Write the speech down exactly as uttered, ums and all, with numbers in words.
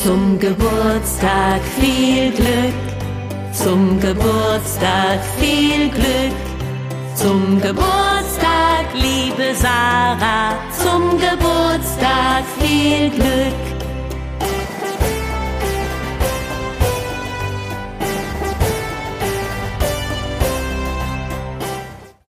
Zum Geburtstag viel Glück, zum Geburtstag viel Glück, zum Geburtstag, liebe Sarah, zum Geburtstag viel Glück.